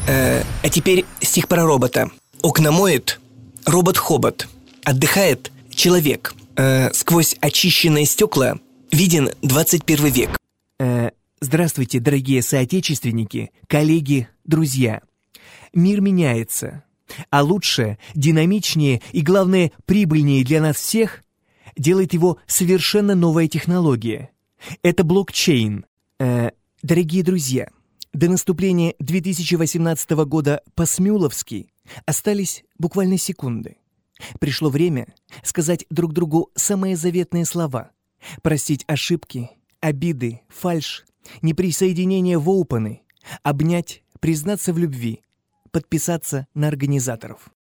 А теперь стих про робота. Окна моет робот-хобот. Отдыхает человек. Сквозь очищенные стекла виден 21 век. Здравствуйте, дорогие соотечественники, коллеги, друзья. Мир меняется, а лучше, динамичнее и, главное, прибыльнее для нас всех делает его совершенно новая технология. Это блокчейн. Дорогие друзья, до наступления 2018 года по-смюловски остались буквально секунды. Пришло время сказать друг другу самые заветные слова, простить ошибки, обиды, фальшь, неприсоединение в оупены, обнять, признаться в любви, подписаться на организаторов.